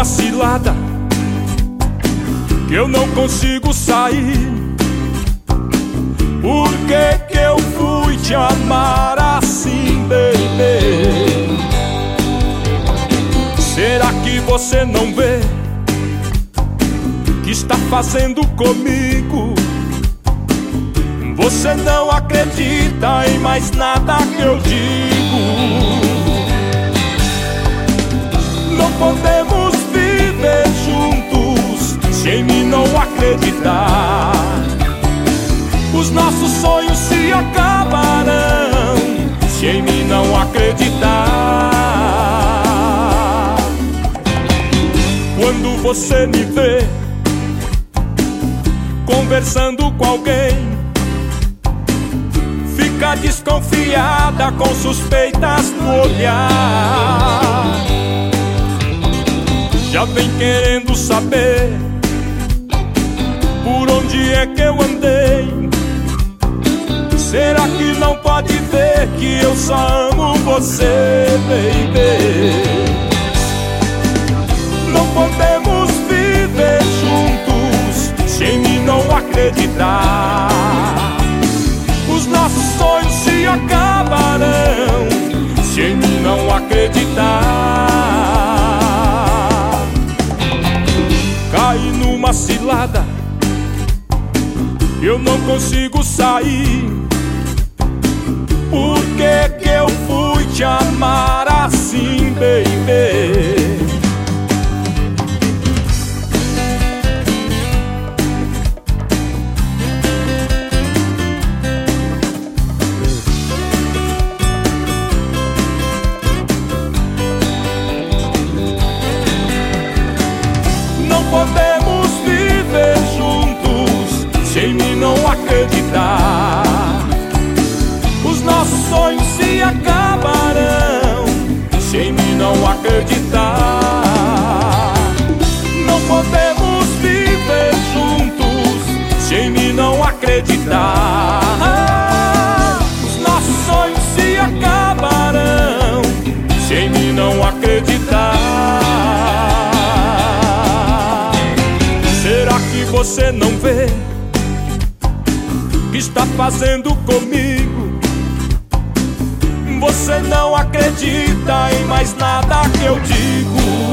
numa cilada que eu não consigo sair. Por que eu fui te amar assim, baby? Será que você não vê que está fazendo comigo? Você não acredita em mais nada que eu digo. Não podemos viver juntos se em mim não acreditar. Os nossos sonhos se acabarão se em mim não acreditar. Quando você me vê conversando com alguém, fica desconfiada com suspeitas no olhar. Já vem querendo saber por onde é que eu andei. Será que não pode ver que eu só amo você, baby? Não podemos viver juntos se em mim não acreditar. Os nossos sonhos se acabarão se em mim não acreditar. Caí numa cilada, eu não consigo sair. Por que eu fui te amar assim, baby? Não podemos viver juntos se em mim não acreditar. Os nossos sonhos se acabarão se em mim não acreditar. Não podemos viver juntos se em mim não acreditar. Os nossos sonhos se acabarão se em mim não acreditar. Será que você não vê que está fazendo comigo? Você não acredita em mais nada que eu digo.